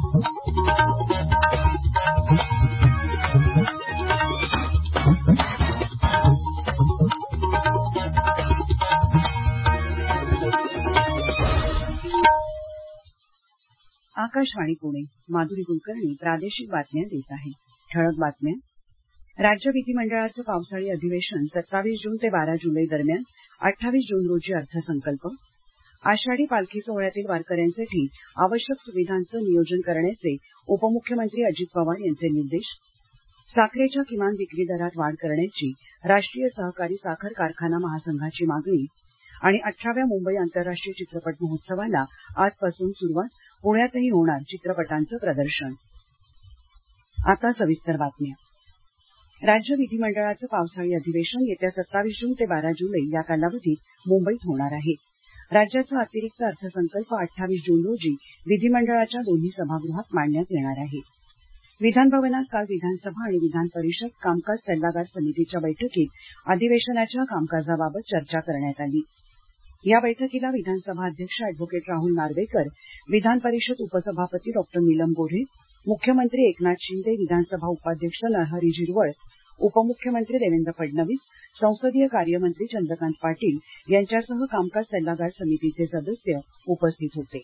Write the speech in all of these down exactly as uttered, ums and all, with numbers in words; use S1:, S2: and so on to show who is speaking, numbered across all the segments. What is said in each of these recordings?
S1: आकाशवाणी पुणे. माधुरी कुलकर्णी प्रादेशिक बातम्या देत आहे. ठळक बातम्या. राज्य विधिमंडळाचं पावसाळी अधिवेशन सत्तावीस जून ते बारा जुलै दरम्यान. अठ्ठावीस जून रोजी अर्थसंकल्प. आषाढी पालखी सोहळ्यातील वारकऱ्यांसाठी आवश्यक सुविधांचं नियोजन करण्याचे उपमुख्यमंत्री अजित पवार यांचे निर्देश. साखरेच्या किमान विक्री दरात वाढ करण्याची राष्ट्रीय सहकारी साखर कारखाना महासंघाची मागणी. आणि अठराव्या मुंबई आंतरराष्ट्रीय चित्रपट महोत्सवाला आजपासून सुरुवात. पुण्यातही होणार चित्रपटांचं प्रदर्शन. आता सविस्तर बातम्या. राज्य विधिमंडळाचं पावसाळी अधिवेशन येत्या सत्तावीस जून ते बारा जुलै या कालावधीत मुंबईत होणार आहे. राज्याचा अतिरिक्त अर्थसंकल्प अठ्ठावीस जून रोजी विधिमंडळाच्या दोन्ही सभागृहात मांडण्यात येणार आहे. विधानभवनात काल विधानसभा आणि विधान परिषद कामकाज सल्लागार समितीच्या बैठकीत अधिवेशनाच्या कामकाजाबाबत चर्चा करण्यात आली. या बैठकीला विधानसभा अध्यक्ष अॅडव्होकेट राहुल नार्वेकर, विधान परिषद उपसभापती डॉक्टर नीलम गोऱ्हे, मुख्यमंत्री एकनाथ शिंदे, विधानसभा उपाध्यक्ष नरहरी झिरवळ, उपमुख्यमंत्री देवेंद्र फडणवीस, संसदीय कार्यमंत्री चंद्रकांत पाटील यांच्यासह कामकाज सल्लागार समितीचे सदस्य उपस्थित होते.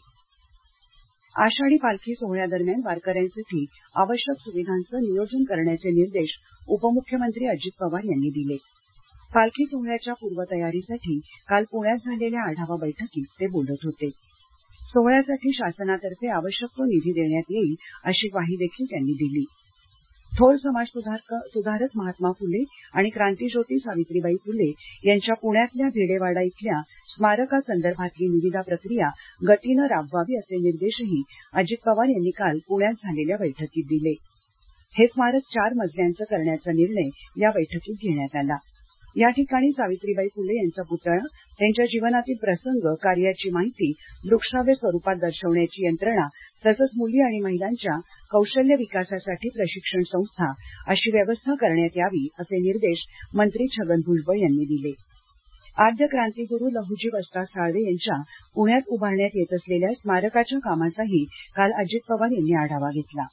S1: आषाढी पालखी सोहळ्यादरम्यान वारकऱ्यांसाठी आवश्यक सुविधांचं नियोजन करण्याचे निर्देश उपमुख्यमंत्री अजित पवार यांनी दिले. पालखी सोहळ्याच्या पूर्वतयारीसाठी काल पुण्यात झालेल्या आढावा बैठकीत ते बोलत होते. सोहळ्यासाठी शासनातर्फे आवश्यक तो निधी देण्यात येईल अशी ग्वाही देखील त्यांनी दिली. थोर समाजसुधारक महात्मा फुले आणि क्रांतीज्योती सावित्रीबाई फुले यांच्या पुण्यातल्या भिडेवाडा इथल्या स्मारकासंदर्भातली निविदा प्रक्रिया गतीनं राबवावी असे निर्देशही अजित पवार यांनी काल पुण्यात झालेल्या बैठकीत दिले. हे स्मारक चार मजल्यांचं करण्याचा निर्णय या बैठकीत घेण्यात आला. या ठिकाणी सावित्रीबाई फुले यांचा पुतळा, त्यांच्या जीवनातील प्रसंग, कार्याची माहिती दृकश्राव्य स्वरूपात दर्शवण्याची यंत्रणा तसंच मुली आणि महिलांच्या कौशल्य विकासासाठी प्रशिक्षण संस्था अशी व्यवस्था करण्यात यावी असे निर्देश मंत्री छगन भुजबळ यांनी दिले. आद्य क्रांतीगुरू लहुजी वसंतराव साळवे यांच्या पुण्यात उभारण्यात येत असलेल्या स्मारकाच्या कामाचाही काल अजित पवार यांनी आढावा घेतला.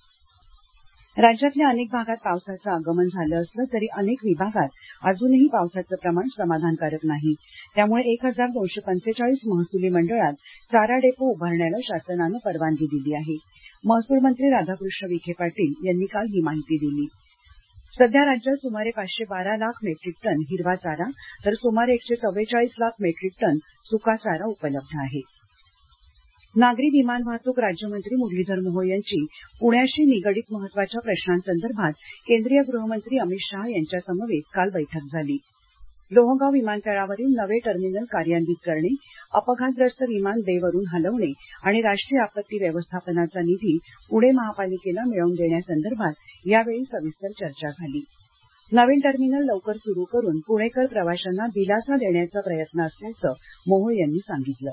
S1: राज्यातल्या अनेक भागात पावसाचं आगमन झालं असलं तरी अनेक विभागात अजूनही पावसाचं प्रमाण समाधानकारक नाही. त्यामुळे एक हजार दोनशे पंचेचाळीस महसुली मंडळात चारा डेपो उभारण्याला शासनानं परवानगी दिली आहे. महसूल मंत्री राधाकृष्ण विखे पाटील यांनी काल ही माहिती दिली. सध्या राज्यात सुमारे पाचशे बारा लाख मेट्रिक टन हिरवा चारा तर सुमारे एकशे चव्वेचाळीस लाख मेट्रिक टन सुका चारा उपलब्ध आहे. नागरी विमान वाहतूक राज्यमंत्री मुरलीधर मोहोळ यांची पुण्याशी निगडीत महत्वाच्या प्रश्नांसंदर्भात केंद्रीय गृहमंत्री अमित शहा यांच्या समवेत काल बैठक झाली. लोहगाव विमानतळावरील नवे टर्मिनल कार्यान्वित करणे, अपघातग्रस्त विमान बेवरून हलवणे आणि राष्ट्रीय आपत्ती व्यवस्थापनाचा निधी पुणे महापालिकेला मिळवून देण्यासंदर्भात यावेळी सविस्तर चर्चा झाली. नवीन टर्मिनल लवकर सुरू करून पुणेकर प्रवाशांना दिलासा देण्याचा प्रयत्न असल्याचं मोहोळ यांनी सांगितलं.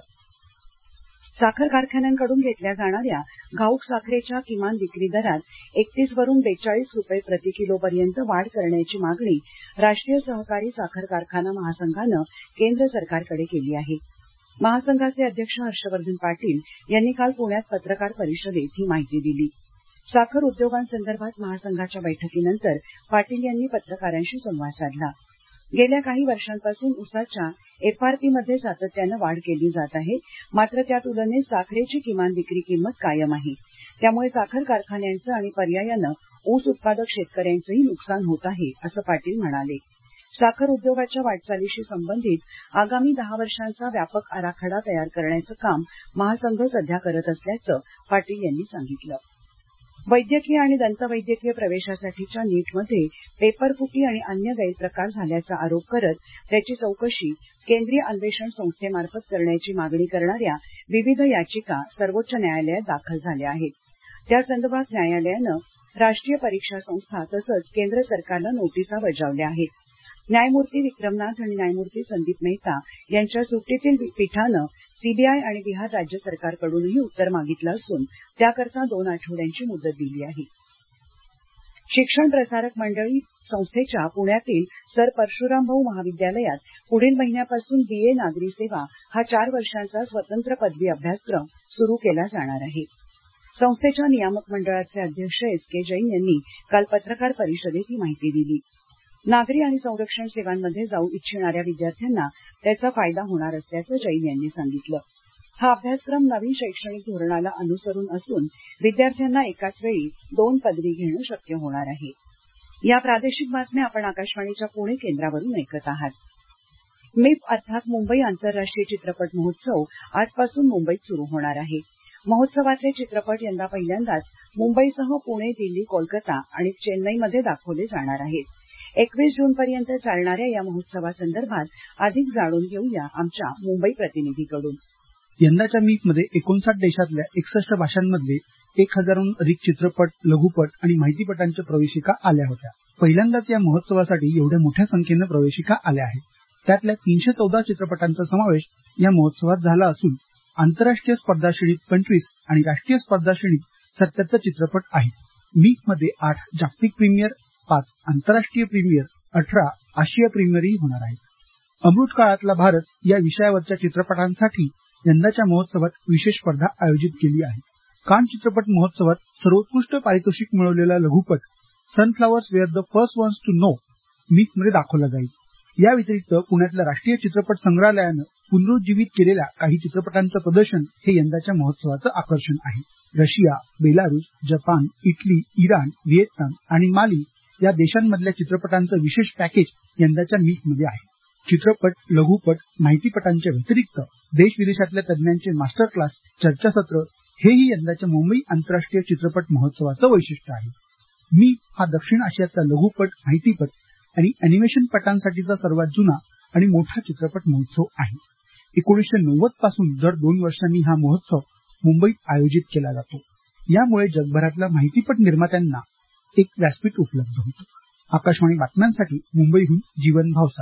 S1: साखर कारखान्यांकडून घेतल्या जाणाऱ्या घाऊक साखरेच्या किमान विक्री दरात एकतीस वरून बेचाळीस रुपये प्रति किलोपर्यंत वाढ करण्याची मागणी राष्ट्रीय सहकारी साखर कारखाना महासंघानं केंद्र सरकारकडे केली आहे. महासंघाचे अध्यक्ष हर्षवर्धन पाटील यांनी काल पुण्यात पत्रकार परिषदेत ही माहिती दिली. साखर उद्योगांसंदर्भात महासंघाच्या बैठकीनंतर पाटील यांनी पत्रकारांशी संवाद साधला. गेल्या काही वर्षांपासून ऊसाच्या एफआरपीमध्ये सातत्यानं वाढ केली जात आहे. मात्र त्या तुलनेत साखरेची किमान विक्री किंमत कायम आहे. त्यामुळे साखर कारखान्यांचं आणि पर्यायानं ऊस उत्पादक शेतकऱ्यांचंही नुकसान होत आहे असं पाटील म्हणाले. साखर उद्योगाच्या वाटचालीशी संबंधित आगामी दहा वर्षांचा व्यापक आराखडा तयार करण्याचं काम महासंघ सध्या करत असल्याचं पाटील यांनी सांगितलं. वैद्यकीय आणि दंतवैद्यकीय प्रवेशासाठीच्या नीटमध्ये पेपरफुटी आणि अन्य गैरप्रकार झाल्याचा आरोप करत त्याची चौकशी केंद्रीय अन्वेषण संस्थेमार्फत करण्याची मागणी करणाऱ्या विविध याचिका सर्वोच्च न्यायालयात दाखल झाल्या आहेत. त्या संदर्भात न्यायालयानं राष्ट्रीय परीक्षा संस्था तसंच केंद्र सरकारला नोटिसा बजावल्या आहेत. न्यायमूर्ती विक्रमनाथ आणि न्यायमूर्ती संदीप मेहता यांच्या सुट्टीतील पीठानं सीबीआय आणि बिहार राज्य सरकारकडूनही उत्तर मागितलं असून त्याकरता दोन आठवड्यांची मुदत दिली आहे. शिक्षण प्रसारक मंडळी संस्थेच्या पुण्यातील सर परशुरामभाऊ महाविद्यालयात पुढील महिन्यापासून बीए नागरी सेवा हा चार वर्षांचा स्वतंत्र पदवी अभ्यासक्रम सुरू केला जाणार आहे. संस्थेच्या नियामक मंडळाचे अध्यक्ष एस के जैन यांनी काल पत्रकार परिषदेत ही माहिती दिली. नागरी आणि संरक्षण सेवांमध्ये जाऊ इच्छिणाऱ्या विद्यार्थ्यांना त्याचा फायदा होणार असल्याचं जैन यांनी सांगितलं. हा अभ्यासक्रम नवीन शैक्षणिक धोरणाला अनुसरून असून विद्यार्थ्यांना एकाच वेळी दोन पदवी घेणं शक्य होणार आहे. या प्रादेशिक बातम्या आपण आकाशवाणीच्या पुणे केंद्रावरून ऐकत आहात. मिफ अर्थात मुंबई आंतरराष्ट्रीय चित्रपट महोत्सव आजपासून मुंबईत सुरू होणार आहे. महोत्सवातले चित्रपट यंदा पहिल्यांदाच मुंबईसह पुणे, दिल्ली, कोलकाता आणि चेन्नईमध्ये दाखवले जाणार आहेत. एकवीस जूनपर्यंत चालणाऱ्या या महोत्सवासंदर्भात अधिक जाणून घेऊया आमच्या मुंबई प्रतिनिधीकडून.
S2: यंदाच्या मीफमध्ये एकोणसाठ देशातल्या एकसष्ट भाषांमधले एक हजारहून अधिक चित्रपट, लघुपट आणि माहितीपटांच्या प्रवेशिका आल्या होत्या. पहिल्यांदाच या महोत्सवासाठी एवढ्या मोठ्या संख्येनं प्रवेशिका आल्या आहेत. त्यातल्या तीनशे चौदा चित्रपटांचा समावेश या महोत्सवात झाला असून आंतरराष्ट्रीय स्पर्धा श्रेणीत पंचवीस आणि राष्ट्रीय स्पर्धा श्रेणीत सत्याहत्तर चित्रपट आहेत. मीफमध्ये आठ जागतिक प्रीमियर, पाच आंतरराष्ट्रीय प्रीमियर, अठरा आशिया प्रीमियरही होणार आहेत. अमृत काळातला भारत या विषयावरच्या चित्रपटांसाठी यंदाच्या महोत्सवात विशेष स्पर्धा आयोजित केली आहे. कान चित्रपट महोत्सवात सर्वोत्कृष्ट पारितोषिक मिळवलेला लघुपट sunflowers were the first ones to know मीफमध्ये दाखवला जाईल. या व्यतिरिक्त पुण्यातल्या राष्ट्रीय चित्रपट संग्रहालयानं पुनरुज्जीवित केलेल्या काही चित्रपटांचं प्रदर्शन हे यंदाच्या महोत्सवाचं आकर्षण आहे. Russia, Belarus, Japan, Italy, Iran, Vietnam आणि माली या देशांमधल्या चित्रपटांचं विशेष पॅकेज यंदाच्या मीफमध्ये आहे. चित्रपट, लघुपट, माहितीपटांच्या व्यतिरिक्त देश विदेशातल्या तज्ज्ञांचे मास्टर क्लास, चर्चासत्र हेही यंदाच्या मुंबई आंतरराष्ट्रीय चित्रपट महोत्सवाचं वैशिष्ट्य आहे. मीफ हा दक्षिण आशियातला लघुपट, माहितीपट आणि अॅनिमेशन पटांसाठीचा सर्वात जुना आणि मोठा चित्रपट महोत्सव आहे. एकोणीसशे नव्वद पासून दर दोन वर्षांनी हा महोत्सव मुंबईत आयोजित केला जातो. यामुळे जगभरातल्या माहितीपट निर्मात्यांना एक व्यासपीठ उपलब्ध होतं. आकाशवाणी बातम्यांसाठी मुंबईहून जीवन भावसार.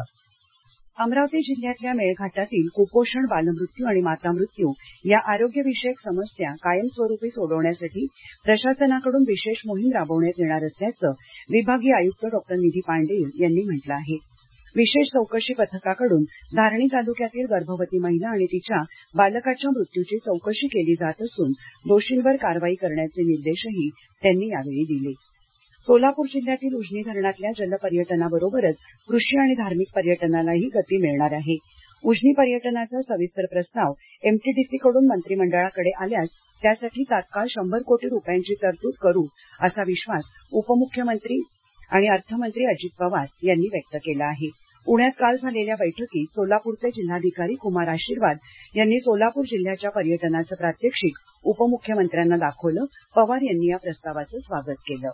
S1: अमरावती जिल्ह्यातल्या मेळघाटातील कुपोषण, बालमृत्यू आणि मातामृत्यू या आरोग्यविषयक समस्या कायमस्वरूपी सोडवण्यासाठी प्रशासनाकडून विशेष मोहीम राबवण्यात येणार असल्याचं विभागीय आयुक्त डॉक्टर निधी पांडे यांनी म्हटलं आहे. विशेष चौकशी पथकाकडून धारणी तालुक्यातील गर्भवती महिला आणि तिच्या बालकाच्या मृत्यूची चौकशी केली जात असून दोषींवर कारवाई करण्याचे निर्देशही त्यांनी यावेळी दिले. सोलापूर जिल्ह्यातील उजनी धरणातल्या जलपर्यटनाबरोबरच कृषी आणि धार्मिक पर्यटनालाही गती मिळणार आहे. उजनी पर्यटनाचा सविस्तर प्रस्ताव एमटीडीसीकडून मंत्रिमंडळाकडे आल्यास त्यासाठी तात्काळ शंभर कोटी रुपयांची तरतूद करू असा विश्वास उपमुख्यमंत्री आणि अर्थमंत्री अजित पवार यांनी व्यक्त केला आहे. पुण्यात काल झालेल्या बैठकीत सोलापूरचे जिल्हाधिकारी कुमार आशीर्वाद यांनी सोलापूर जिल्ह्याच्या पर्यटनाचं प्रात्यक्षिक उपमुख्यमंत्र्यांना दाखवलं. पवार यांनी या प्रस्तावाचं स्वागत केलं.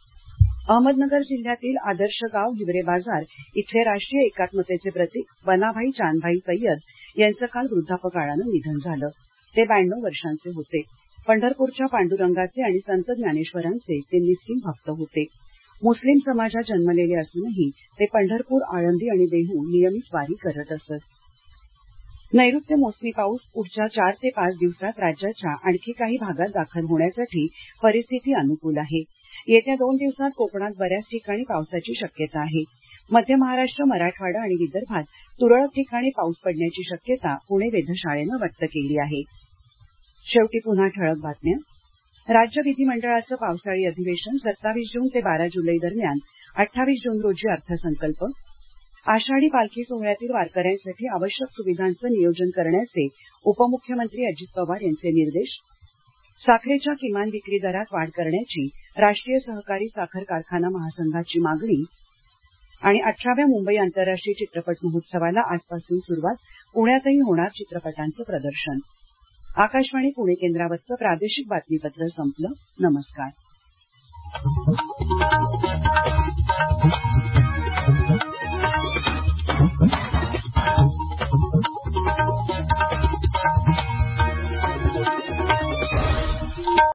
S1: अहमदनगर जिल्ह्यातील आदर्श गाव हिवरे बाजार इथले राष्ट्रीय एकात्मतेचे प्रतीक वनाभाई चांदभाई सय्यद यांचं काल वृद्धापकाळानं निधन झालं. ते ब्याण्णव वर्षांचे होते. पंढरपूरच्या पांडुरंगाचे आणि संत ज्ञानेश्वरांचे ते निस्सिम भक्त होते. मुस्लिम समाजात जन्मलेले असूनही ते पंढरपूर, आळंदी आणि देहू नियमित वारी करत असत. नैऋत्य मोसमी पाऊस पुढच्या चार ते पाच दिवसात राज्याच्या आणखी काही भागात दाखल होण्यासाठी परिस्थिती अनुकूल आहे. येत्या दोन दिवसात कोकणात बऱ्याच ठिकाणी पावसाची शक्यता आहे. मध्य महाराष्ट्र, मराठवाडा आणि विदर्भात तुरळक ठिकाणी पाऊस पडण्याची शक्यता पुणे वेधशाळेनं व्यक्त केली आहे. शेवटी पुन्हा ठळक बातम्या. राज्य विधिमंडळाचं पावसाळी अधिवेशन सत्तावीस जून ते बारा जुलै दरम्यान अठ्ठावीस जून रोजी अर्थसंकल्प. आषाढी पालखी सोहळ्यातील वारकऱ्यांसाठी आवश्यक सुविधांचं नियोजन करण्याचे उपमुख्यमंत्री अजित पवार यांचे निर्देश. साखरेच्या किमान विक्री दरात वाढ करण्याची राष्ट्रीय सहकारी साखर कारखाना महासंघाची मागणी. आणि अठराव्या मुंबई आंतरराष्ट्रीय चित्रपट महोत्सवाला आजपासून सुरुवात. पुण्यातही होणार चित्रपटांचं प्रदर्शन. आकाशवाणी पुणे केंद्रावरचं प्रादेशिक बातमीपत्र संपलं. नमस्कार.